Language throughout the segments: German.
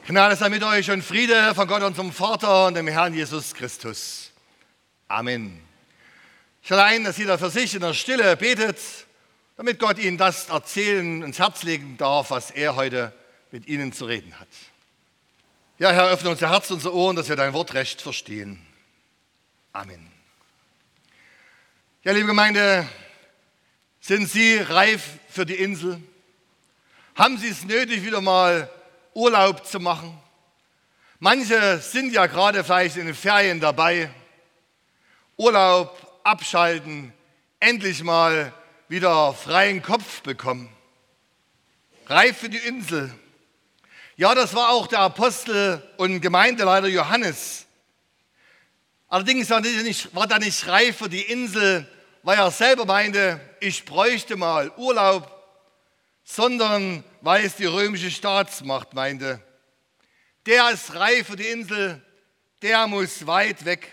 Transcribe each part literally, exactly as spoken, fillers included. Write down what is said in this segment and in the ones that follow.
Gnade sei mit euch und Friede von Gott, unserem Vater und dem Herrn Jesus Christus. Amen. Ich lade ein, dass jeder für sich in der Stille betet, damit Gott Ihnen das erzählen, ins Herz legen darf, was er heute mit Ihnen zu reden hat. Ja, Herr, öffne unser Herz, unsere Ohren, dass wir dein Wort recht verstehen. Amen. Ja, liebe Gemeinde, sind Sie reif für die Insel? Haben Sie es nötig, wieder mal Urlaub zu machen? Manche sind ja gerade vielleicht in den Ferien dabei. Urlaub, abschalten, endlich mal wieder freien Kopf bekommen. Reif für die Insel. Ja, das war auch der Apostel und Gemeindeleiter Johannes. Allerdings war er nicht, war er nicht reif für die Insel, weil er selber meinte, ich bräuchte mal Urlaub, sondern weil es die römische Staatsmacht meinte. Der ist reif für die Insel, der muss weit weg.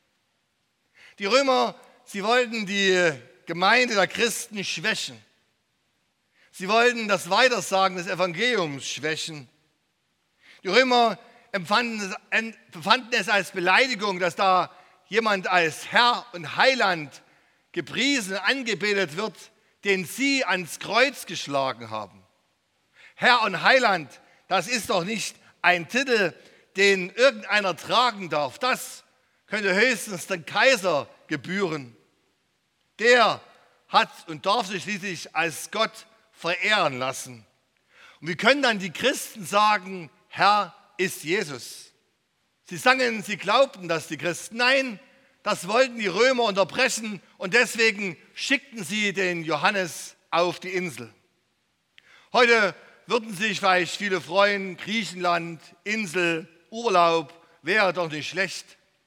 Die Römer, sie wollten die Gemeinde der Christen schwächen. Sie wollten das Weitersagen des Evangeliums schwächen. Die Römer empfanden es, empfanden es als Beleidigung, dass da jemand als Herr und Heiland gepriesen, angebetet wird, den sie ans Kreuz geschlagen haben. Herr und Heiland, das ist doch nicht ein Titel, den irgendeiner tragen darf. Das könnte höchstens dem Kaiser gebühren. Der hat und darf sich schließlich als Gott verehren lassen. Und wie können dann die Christen sagen, Herr ist Jesus? Sie sangen, sie glaubten das, die Christen. Nein, das wollten die Römer unterbrechen und deswegen schickten sie den Johannes auf die Insel. Heute würden sich vielleicht viele freuen, Griechenland, Insel, Urlaub, wäre doch nicht schlecht.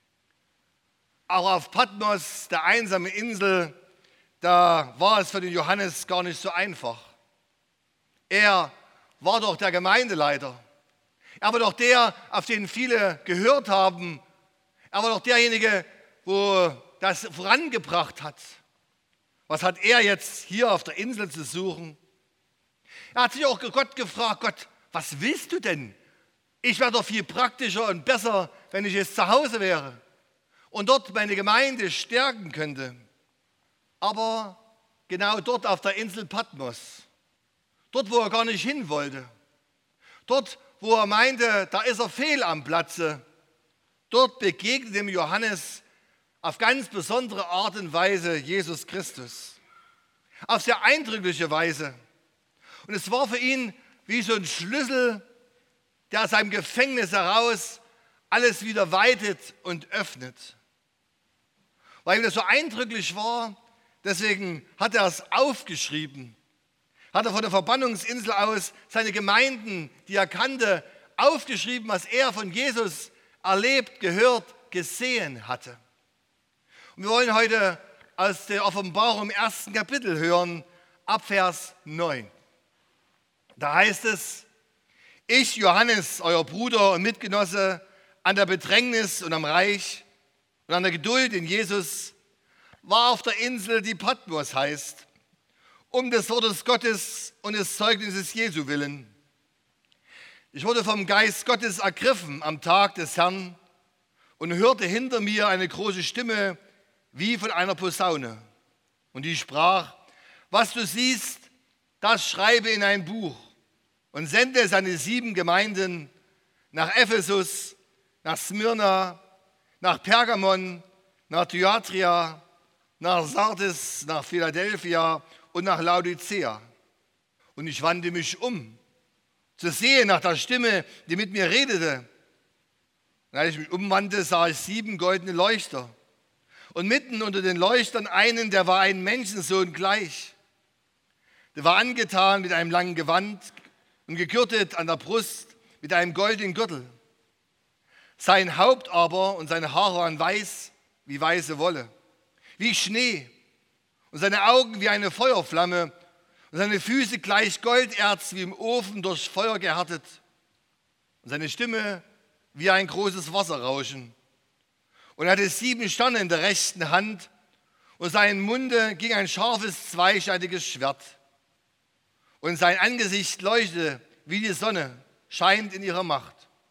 Aber auf Patmos, der einsamen Insel, da war es für den Johannes gar nicht so einfach. Er war doch der Gemeindeleiter. Er war doch der, auf den viele gehört haben. Er war doch derjenige, wo das vorangebracht hat. Was hat er jetzt hier auf der Insel zu suchen? Er hat sich auch Gott gefragt, Gott, was willst du denn? Ich wäre doch viel praktischer und besser, wenn ich jetzt zu Hause wäre und dort meine Gemeinde stärken könnte. Aber genau dort auf der Insel Patmos, dort, wo er gar nicht hin wollte, dort, wo er meinte, da ist er fehl am Platze, dort begegnet dem Johannes auf ganz besondere Art und Weise Jesus Christus. Auf sehr eindrückliche Weise. Und es war für ihn wie so ein Schlüssel, der aus seinem Gefängnis heraus alles wieder weitet und öffnet. Weil ihm das so eindrücklich war, deswegen hat er es aufgeschrieben. Hat er von der Verbannungsinsel aus seine Gemeinden, die er kannte, aufgeschrieben, was er von Jesus erlebt, gehört, gesehen hatte. Und wir wollen heute aus der Offenbarung im ersten Kapitel hören, ab Vers neun. Da heißt es, ich, Johannes, euer Bruder und Mitgenosse, an der Bedrängnis und am Reich und an der Geduld in Jesus, war auf der Insel, die Patmos heißt, um des Wortes Gottes und des Zeugnisses Jesu willen. Ich wurde vom Geist Gottes ergriffen am Tag des Herrn und hörte hinter mir eine große Stimme wie von einer Posaune. Und die sprach, was du siehst, das schreibe in ein Buch und sende es an die sieben Gemeinden, nach Ephesus, nach Smyrna, nach Pergamon, nach Thyatira, nach Sardis, nach Philadelphia und nach Laodicea. Und ich wandte mich um, zu sehen nach der Stimme, die mit mir redete. Und als ich mich umwandte, sah ich sieben goldene Leuchter. Und mitten unter den Leuchtern einen, der war ein Menschensohn gleich. Der war angetan mit einem langen Gewand und gegürtet an der Brust mit einem goldenen Gürtel. Sein Haupt aber und seine Haare waren weiß wie weiße Wolle, wie Schnee. Und seine Augen wie eine Feuerflamme und seine Füße gleich Golderz wie im Ofen durch Feuer gehärtet. Und seine Stimme wie ein großes Wasserrauschen. Und er hatte sieben Sterne in der rechten Hand und aus seinem Munde ging ein scharfes, zweischneidiges Schwert. Und sein Angesicht leuchtete wie die Sonne, scheint in ihrer Macht.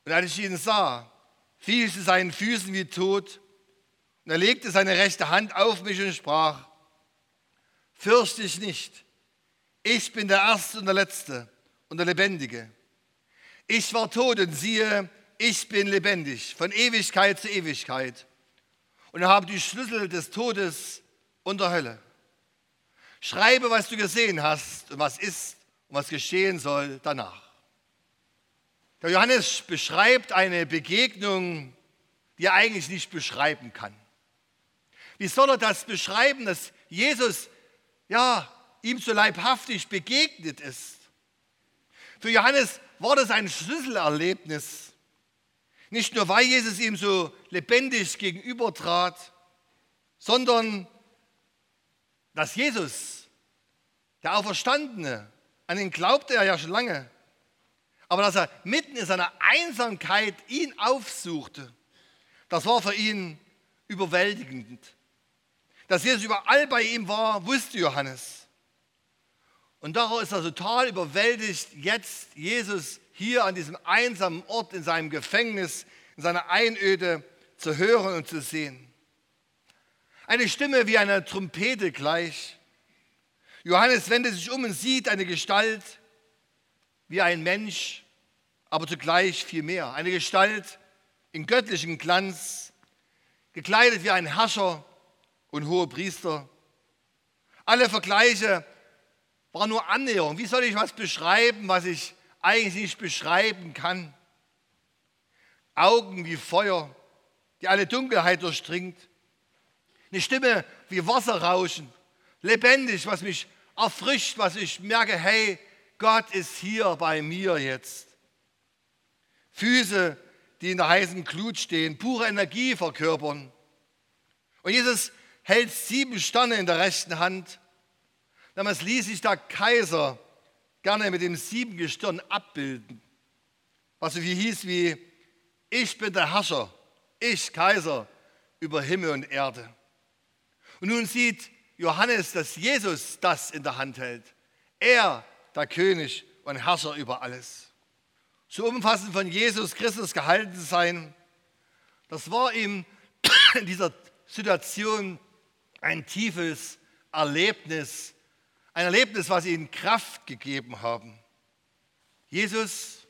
Und als ich ihn sah, fiel ich zu seinen Füßen wie tot. Und er legte seine rechte Hand auf mich und sprach: Fürchte dich nicht, ich bin der Erste und der Letzte und der Lebendige. Ich war tot und siehe, ich bin lebendig, von Ewigkeit zu Ewigkeit und habe die Schlüssel des Todes und der Hölle. Schreibe, was du gesehen hast und was ist und was geschehen soll danach. Der Johannes beschreibt eine Begegnung, die er eigentlich nicht beschreiben kann. Wie soll er das beschreiben, dass Jesus ja, ihm so leibhaftig begegnet ist? Für Johannes war das ein Schlüsselerlebnis. Nicht nur, weil Jesus ihm so lebendig gegenübertrat, sondern dass Jesus, der Auferstandene, an den glaubte er ja schon lange, aber dass er mitten in seiner Einsamkeit ihn aufsuchte, das war für ihn überwältigend. Dass Jesus überall bei ihm war, wusste Johannes. Und darum ist er total überwältigt, jetzt Jesus hier an diesem einsamen Ort, in seinem Gefängnis, in seiner Einöde zu hören und zu sehen. Eine Stimme wie eine Trompete gleich. Johannes wendet sich um und sieht eine Gestalt wie ein Mensch, aber zugleich viel mehr. Eine Gestalt in göttlichem Glanz, gekleidet wie ein Herrscher und Hohepriester. Alle Vergleiche waren nur Annäherung. Wie soll ich was beschreiben, was ich eigentlich nicht beschreiben kann? Augen wie Feuer, die alle Dunkelheit durchdringt. Eine Stimme wie Wasserrauschen, lebendig, was mich erfrischt, was ich merke, hey, Gott ist hier bei mir jetzt. Füße, die in der heißen Glut stehen, pure Energie verkörpern. Und Jesus hält sieben Sterne in der rechten Hand. Damals ließ sich der Kaiser gerne mit dem Siebengestirn abbilden, was so viel hieß wie: Ich bin der Herrscher, ich Kaiser über Himmel und Erde. Und nun sieht Johannes, dass Jesus das in der Hand hält. Er, der König und Herrscher über alles. So umfassend von Jesus Christus gehalten zu sein, das war ihm in dieser Situation ein tiefes Erlebnis, ein Erlebnis, was ihm Kraft gegeben haben. Jesus,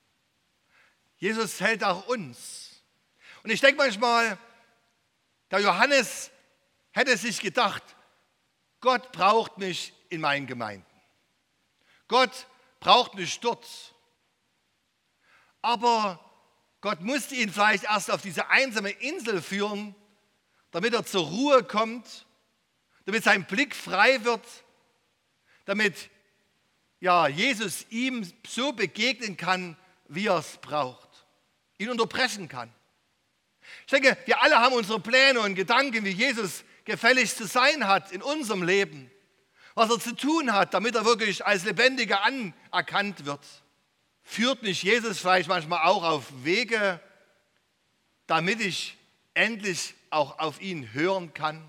Jesus hält auch uns. Und ich denke manchmal, der Johannes hätte sich gedacht, Gott braucht mich in meinen Gemeinden. Gott braucht mich dort. Aber Gott musste ihn vielleicht erst auf diese einsame Insel führen, damit er zur Ruhe kommt, damit sein Blick frei wird, damit ja, Jesus ihm so begegnen kann, wie er es braucht, ihn unterbrechen kann. Ich denke, wir alle haben unsere Pläne und Gedanken, wie Jesus gefällig zu sein hat in unserem Leben, was er zu tun hat, damit er wirklich als Lebendiger anerkannt wird. Führt mich Jesus vielleicht manchmal auch auf Wege, damit ich endlich auch auf ihn hören kann?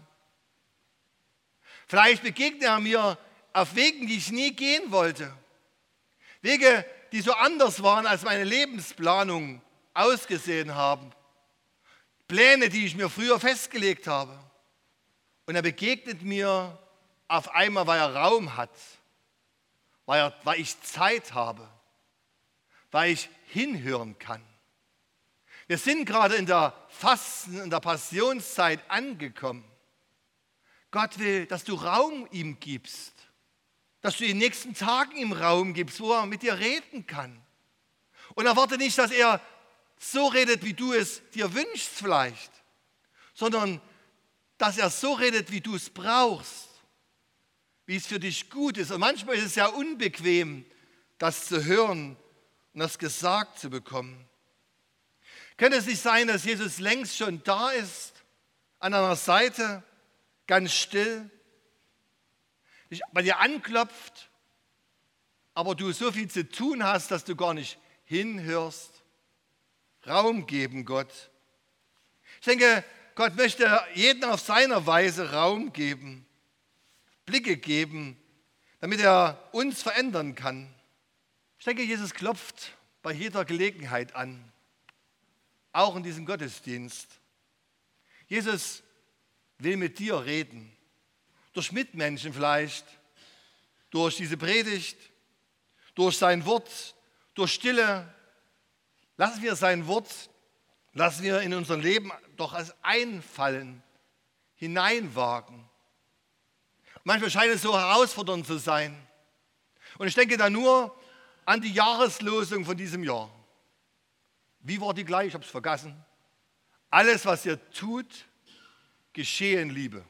Vielleicht begegnet er mir auf Wegen, die ich nie gehen wollte. Wege, die so anders waren, als meine Lebensplanung ausgesehen haben. Pläne, die ich mir früher festgelegt habe. Und er begegnet mir auf einmal, weil er Raum hat, weil, er, weil ich Zeit habe, weil ich hinhören kann. Wir sind gerade in der Fasten- und der Passionszeit angekommen. Gott will, dass du Raum ihm gibst, dass du in den nächsten Tagen ihm Raum gibst, wo er mit dir reden kann. Und erwarte nicht, dass er so redet, wie du es dir wünschst vielleicht, sondern dass er so redet, wie du es brauchst, wie es für dich gut ist. Und manchmal ist es ja unbequem, das zu hören und das gesagt zu bekommen. Könnte es nicht sein, dass Jesus längst schon da ist, an deiner Seite, ganz still, dich bei dir anklopft, aber du so viel zu tun hast, dass du gar nicht hinhörst? Raum geben, Gott. Ich denke, Gott möchte jedem auf seine Weise Raum geben, Blicke geben, damit er uns verändern kann. Ich denke, Jesus klopft bei jeder Gelegenheit an. auch in diesem Gottesdienst. Jesus will mit dir reden, durch Mitmenschen vielleicht, durch diese Predigt, durch sein Wort, durch Stille. Lassen wir sein Wort, lassen wir in unser Leben doch als einfallen, hineinwagen. Manchmal scheint es so herausfordernd zu sein. Und ich denke da nur an die Jahreslosung von diesem Jahr. Wie war die gleich? Ich habe es vergessen. Alles, was ihr tut, geschehe in Liebe.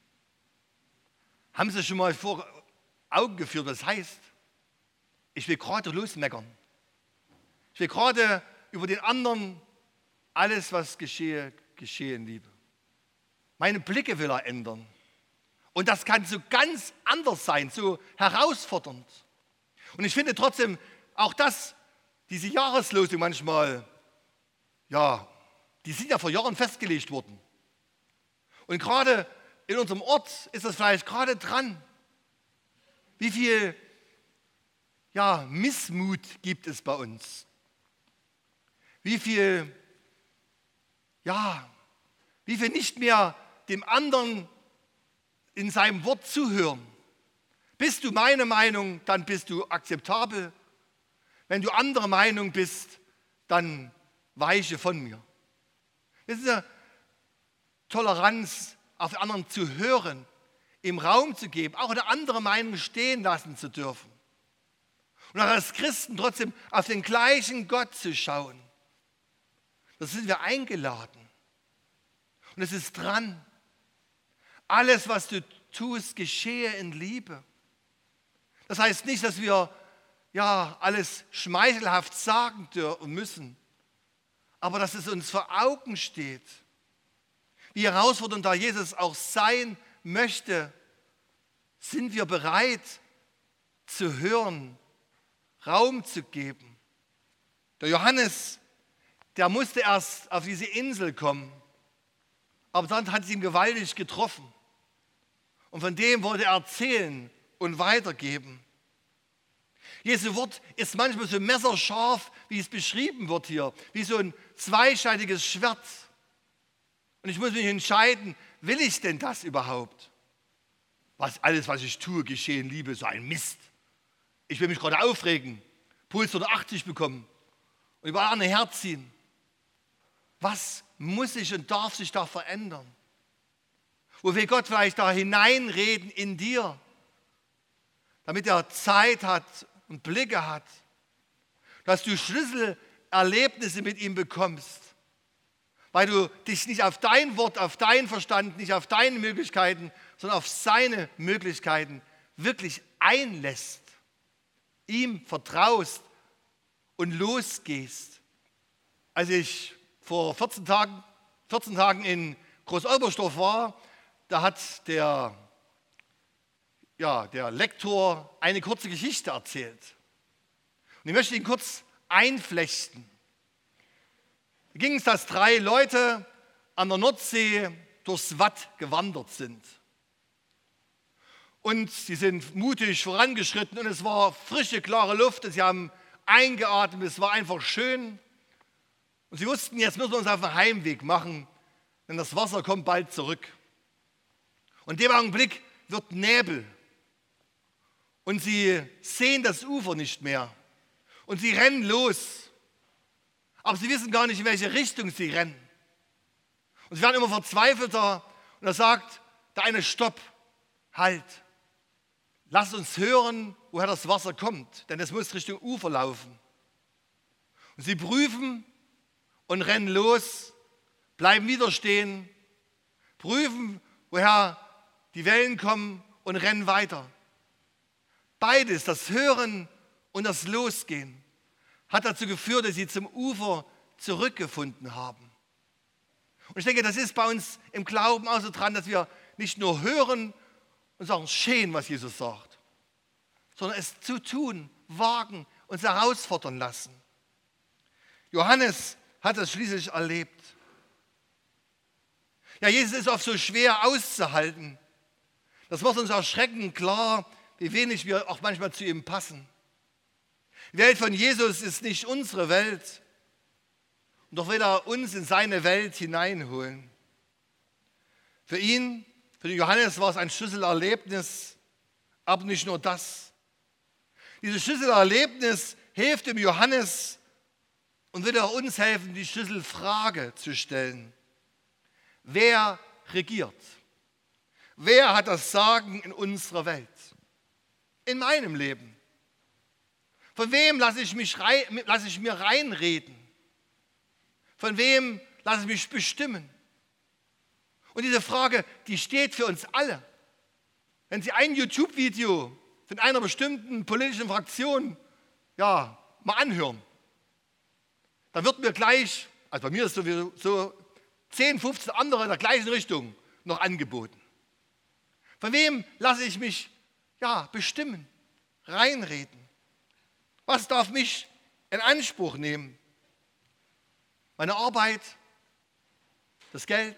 Haben Sie schon mal vor Augen geführt, was das heißt? Ich will gerade losmeckern. Ich will gerade über den anderen, alles, was geschehe, geschehe in Liebe. Meine Blicke will er ändern. Und das kann so ganz anders sein, so herausfordernd. Und ich finde trotzdem, auch das, diese Jahreslosung manchmal, ja, die sind ja vor Jahren festgelegt worden. Und gerade in unserem Ort ist das vielleicht gerade dran. Wie viel ja, Missmut gibt es bei uns? Wie viel, ja, wie viel nicht mehr dem anderen in seinem Wort zuhören? Bist du meine Meinung, dann bist du akzeptabel. Wenn du anderer Meinung bist, dann weiche von mir. Das ist eine Toleranz, auf den anderen zu hören, ihm Raum zu geben, auch eine andere Meinung stehen lassen zu dürfen. Und auch als Christen trotzdem auf den gleichen Gott zu schauen. Das sind wir eingeladen. Und es ist dran. Alles, was du tust, geschehe in Liebe. Das heißt nicht, dass wir ja alles schmeichelhaft sagen dürfen müssen, aber dass es uns vor Augen steht, wie herausfordernd da Jesus auch sein möchte, sind wir bereit zu hören, Raum zu geben. Der Johannes, der musste erst auf diese Insel kommen, aber dann hat es ihn gewaltig getroffen. Und von dem wollte er erzählen und weitergeben. Jesu Wort ist manchmal so messerscharf, wie es beschrieben wird hier, wie so ein zweischneidiges Schwert. Und ich muss mich entscheiden, will ich denn das überhaupt? Was, alles, was ich tue, geschehe in Liebe, so ein Mist. Ich will mich gerade aufregen, Puls hundertachtzig bekommen und über andere herziehen. Was muss sich und darf sich da verändern? Wo will Gott vielleicht da hineinreden in dir, damit er Zeit hat und Blicke hat, dass du Schlüsselerlebnisse mit ihm bekommst, weil du dich nicht auf dein Wort, auf deinen Verstand, nicht auf deine Möglichkeiten, sondern auf seine Möglichkeiten wirklich einlässt, ihm vertraust und losgehst. Als ich vor vierzehn Tagen, vierzehn Tagen in Großolbersdorf war, da hat der, ja, der Lektor eine kurze Geschichte erzählt. Und ich möchte ihn kurz einflechten. Da ging es, dass drei Leute an der Nordsee durchs Watt gewandert sind. Und sie sind mutig vorangeschritten und es war frische, klare Luft. Sie haben eingeatmet, es war einfach schön. Und sie wussten, jetzt müssen wir uns auf den Heimweg machen, denn das Wasser kommt bald zurück. Und in dem Augenblick wird Nebel. Und sie sehen das Ufer nicht mehr. Und sie rennen los. Aber sie wissen gar nicht, in welche Richtung sie rennen. Und sie werden immer verzweifelter. Und da sagt der eine: Stopp, halt. Lass uns hören, woher das Wasser kommt. Denn es muss Richtung Ufer laufen. Und sie prüfen und rennen los, bleiben wieder stehen, prüfen, woher die Wellen kommen und rennen weiter. Beides, das Hören und das Losgehen, hat dazu geführt, dass sie zum Ufer zurückgefunden haben. Und ich denke, das ist bei uns im Glauben auch so dran, dass wir nicht nur hören und sagen, schön, was Jesus sagt, sondern es zu tun, wagen, uns herausfordern lassen. Johannes hat das schließlich erlebt. Ja, Jesus ist oft so schwer auszuhalten. Das wird uns erschreckend klar, wie wenig wir auch manchmal zu ihm passen. Die Welt von Jesus ist nicht unsere Welt. Und doch will er uns in seine Welt hineinholen. Für ihn, für den Johannes war es ein Schlüsselerlebnis, aber nicht nur das. Dieses Schlüsselerlebnis hilft dem Johannes und wird auch uns helfen, die Schlüsselfrage zu stellen. Wer regiert? Wer hat das Sagen in unserer Welt? In meinem Leben? Von wem lasse ich, mich rein, lasse ich mir reinreden? Von wem lasse ich mich bestimmen? Und diese Frage, die steht für uns alle. Wenn Sie ein YouTube-Video von einer bestimmten politischen Fraktion ja, mal anhören, dann wird mir gleich, also bei mir ist sowieso so zehn, fünfzehn andere in der gleichen Richtung noch angeboten. Von wem lasse ich mich ja, bestimmen, reinreden? Was darf mich in Anspruch nehmen? Meine Arbeit, das Geld,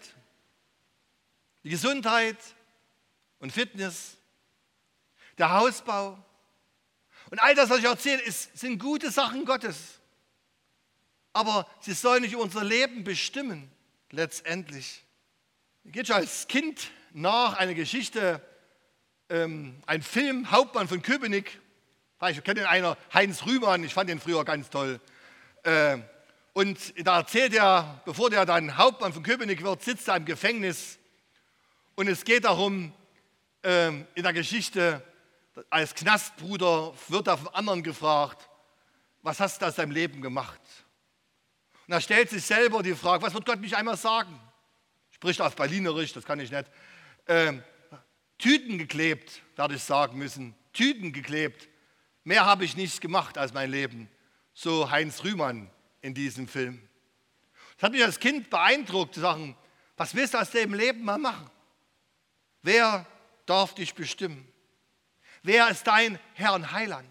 die Gesundheit und Fitness, der Hausbau. Und all das, was ich erzähle, ist, sind gute Sachen Gottes. Aber sie sollen nicht unser Leben bestimmen, letztendlich. Mir geht schon als Kind nach eine Geschichte, ähm, ein Film, Hauptmann von Köpenick. Ich kenne den einer, Heinz Rühmann, ich fand den früher ganz toll. Äh, und da erzählt er, bevor der dann Hauptmann von Köpenick wird, sitzt er im Gefängnis. Und es geht darum, äh, in der Geschichte, als Knastbruder wird er vom anderen gefragt, was hast du aus deinem Leben gemacht? Und er stellt sich selber die Frage, was wird Gott mich einmal sagen? Spricht auf Berlinerisch, das kann ich nicht. Äh, Tüten geklebt, werde ich sagen müssen. Tüten geklebt. Mehr habe ich nicht gemacht als mein Leben. So Heinz Rühmann in diesem Film. Das hat mich als Kind beeindruckt, zu sagen, was willst du aus dem Leben mal machen? Wer darf dich bestimmen? Wer ist dein Herr und Heiland?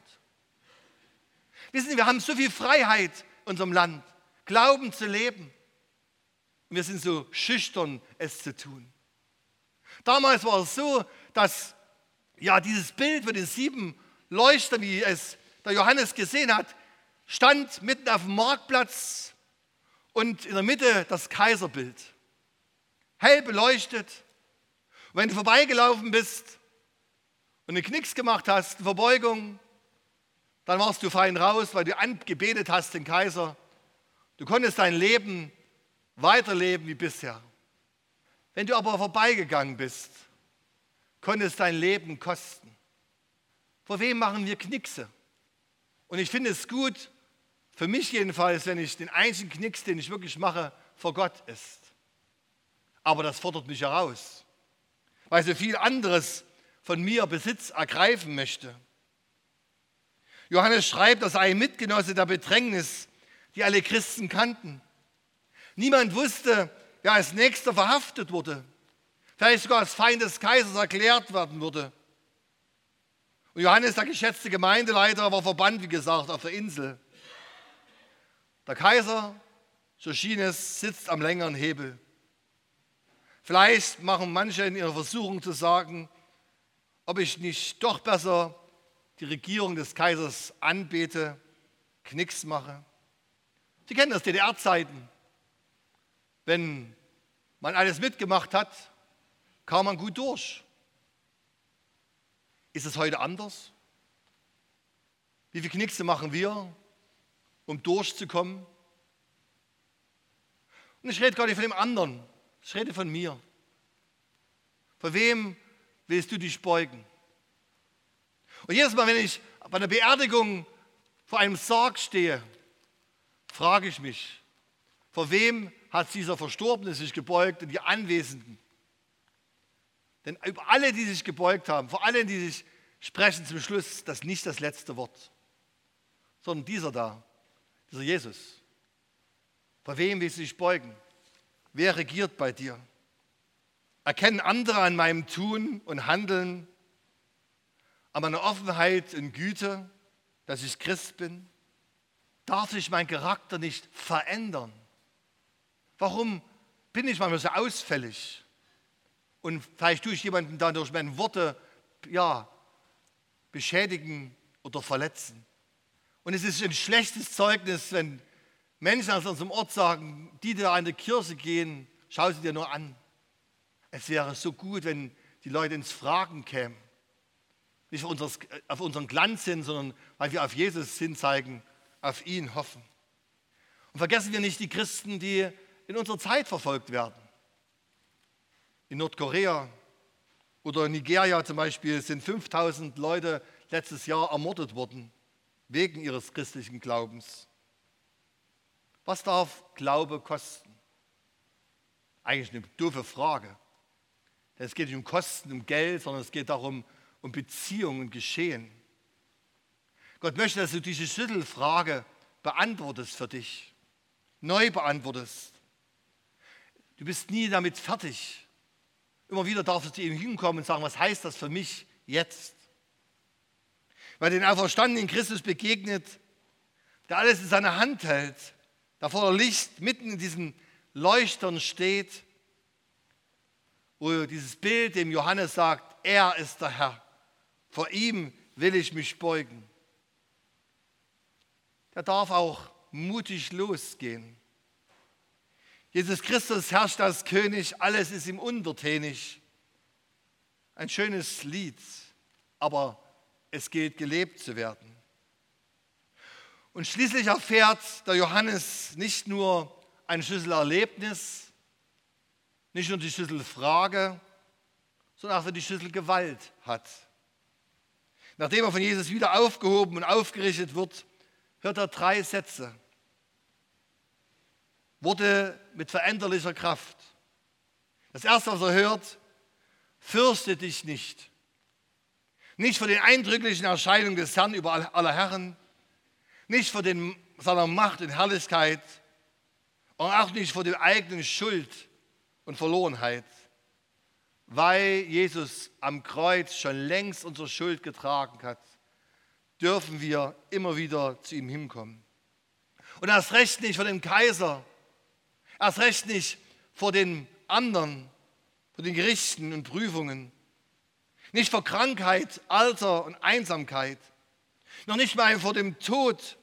Wissen Sie, wir haben so viel Freiheit in unserem Land, Glauben zu leben. Und wir sind so schüchtern, es zu tun. Damals war es so, dass ja, dieses Bild von den sieben Leuchter, wie es der Johannes gesehen hat, stand mitten auf dem Marktplatz und in der Mitte das Kaiserbild. Hell beleuchtet. Und wenn du vorbeigelaufen bist und einen Knicks gemacht hast, eine Verbeugung, dann warst du fein raus, weil du angebetet hast den Kaiser. Du konntest dein Leben weiterleben wie bisher. Wenn du aber vorbeigegangen bist, konntest dein Leben kosten. Vor wem machen wir Knickse? Und ich finde es gut, für mich jedenfalls, wenn ich den einzigen Knicks, den ich wirklich mache, vor Gott ist. Aber das fordert mich heraus, weil so viel anderes von mir Besitz ergreifen möchte. Johannes schreibt, er sei ein Mitgenosse der Bedrängnis, die alle Christen kannten. Niemand wusste, wer als Nächster verhaftet wurde, vielleicht sogar als Feind des Kaisers erklärt werden würde. Und Johannes, der geschätzte Gemeindeleiter, war verbannt, wie gesagt, auf der Insel. Der Kaiser, so schien es, sitzt am längeren Hebel. Vielleicht machen manche in ihrer Versuchung zu sagen, ob ich nicht doch besser die Regierung des Kaisers anbete, Knicks mache. Sie kennen das, D D R-Zeiten. Wenn man alles mitgemacht hat, kam man gut durch. Ist es heute anders? Wie viele Knickse machen wir, um durchzukommen? Und ich rede gar nicht von dem anderen, ich rede von mir. Vor wem willst du dich beugen? Und jedes Mal, wenn ich bei einer Beerdigung vor einem Sarg stehe, frage ich mich, vor wem hat dieser Verstorbene sich gebeugt und die Anwesenden? Denn über alle, die sich gebeugt haben, vor allen, die sich sprechen zum Schluss, das ist nicht das letzte Wort, sondern dieser da, dieser Jesus. Vor wem willst du dich beugen? Wer regiert bei dir? Erkennen andere an meinem Tun und Handeln, an meiner Offenheit und Güte, dass ich Christ bin? Darf sich mein Charakter nicht verändern? Warum bin ich manchmal so ausfällig? Und vielleicht tue ich jemanden dann durch meine Worte ja, beschädigen oder verletzen. Und es ist ein schlechtes Zeugnis, wenn Menschen aus unserem Ort sagen, die da an die Kirche gehen, schau sie dir nur an. Es wäre so gut, wenn die Leute ins Fragen kämen. Nicht auf unseren Glanz hin, sondern weil wir auf Jesus hinzeigen, auf ihn hoffen. Und vergessen wir nicht die Christen, die in unserer Zeit verfolgt werden. In Nordkorea oder Nigeria zum Beispiel sind fünftausend Leute letztes Jahr ermordet worden, wegen ihres christlichen Glaubens. Was darf Glaube kosten? Eigentlich eine doofe Frage. Denn es geht nicht um Kosten, um Geld, sondern es geht darum, um Beziehungen und Geschehen. Gott möchte, dass du diese Schlüsselfrage beantwortest für dich, neu beantwortest. Du bist nie damit fertig. Immer wieder darfst du zu ihm hinkommen und sagen, was heißt das für mich jetzt? Weil den auferstandenen Christus begegnet, der alles in seiner Hand hält, der voller Licht mitten in diesen Leuchtern steht, wo dieses Bild dem Johannes sagt, er ist der Herr, vor ihm will ich mich beugen. Der darf auch mutig losgehen. Jesus Christus herrscht als König, alles ist ihm untertänig. Ein schönes Lied, aber es gilt gelebt zu werden. Und schließlich erfährt der Johannes nicht nur ein Schlüsselerlebnis, nicht nur die Schlüsselfrage, sondern auch die Schlüsselgewalt hat. Nachdem er von Jesus wieder aufgehoben und aufgerichtet wird, hört er drei Sätze. Worte mit veränderlicher Kraft. Das erste, was er hört, fürchte dich nicht. Nicht vor den eindrücklichen Erscheinungen des Herrn über aller Herren, nicht vor den, seiner Macht und Herrlichkeit und auch nicht vor der eigenen Schuld und Verlorenheit. Weil Jesus am Kreuz schon längst unsere Schuld getragen hat, dürfen wir immer wieder zu ihm hinkommen. Und erst recht nicht vor dem Kaiser, erst recht nicht vor den anderen, vor den Gerichten und Prüfungen, nicht vor Krankheit, Alter und Einsamkeit, noch nicht mal vor dem Tod.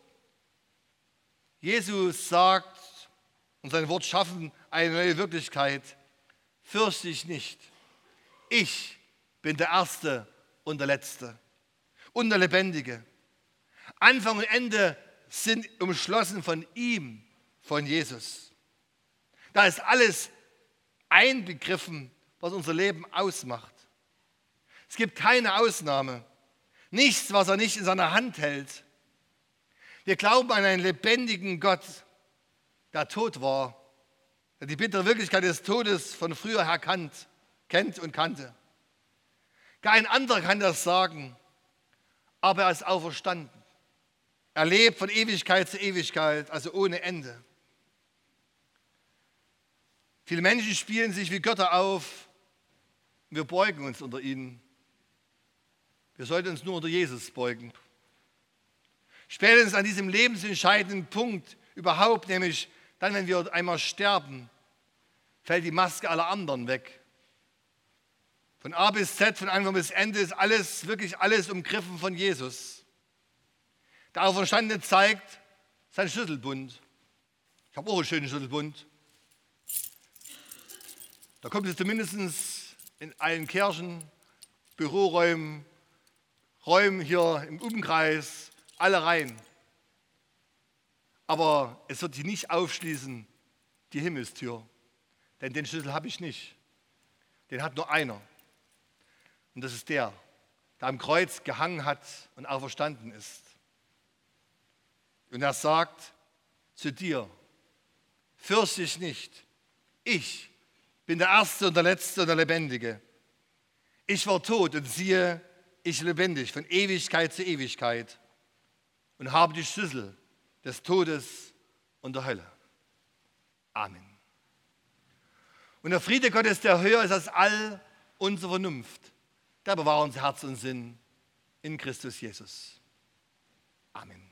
Jesus sagt, und sein Wort schaffen eine neue Wirklichkeit, fürchte dich nicht. Ich bin der Erste und der Letzte und der Lebendige. Anfang und Ende sind umschlossen von ihm, von Jesus. Da ist alles einbegriffen, was unser Leben ausmacht. Es gibt keine Ausnahme, nichts, was er nicht in seiner Hand hält. Wir glauben an einen lebendigen Gott, der tot war, der die bittere Wirklichkeit des Todes von früher her kannt, kennt und kannte. Kein anderer kann das sagen, aber er ist auferstanden. Er lebt von Ewigkeit zu Ewigkeit, also ohne Ende. Viele Menschen spielen sich wie Götter auf und wir beugen uns unter ihnen. Wir sollten uns nur unter Jesus beugen. Spätestens an diesem lebensentscheidenden Punkt überhaupt, nämlich dann, wenn wir einmal sterben, fällt die Maske aller anderen weg. Von A bis Z, von Anfang bis Ende ist alles, wirklich alles umgriffen von Jesus. Der Auferstandene zeigt seinen Schlüsselbund. Ich habe auch einen schönen Schlüsselbund. Da kommt es zumindest in allen Kirchen, Büroräumen, Räumen hier im Umkreis, alle rein. Aber es wird sie nicht aufschließen, die Himmelstür. Denn den Schlüssel habe ich nicht. Den hat nur einer. Und das ist der, der am Kreuz gehangen hat und auferstanden ist. Und er sagt zu dir, fürchte dich nicht. Ich bin der Erste und der Letzte und der Lebendige. Ich war tot und siehe, ich lebendig von Ewigkeit zu Ewigkeit und habe die Schlüssel des Todes und der Hölle. Amen. Und der Friede Gottes, der höher ist als all unsere Vernunft, der bewahrt unser Herz und Sinn in Christus Jesus. Amen.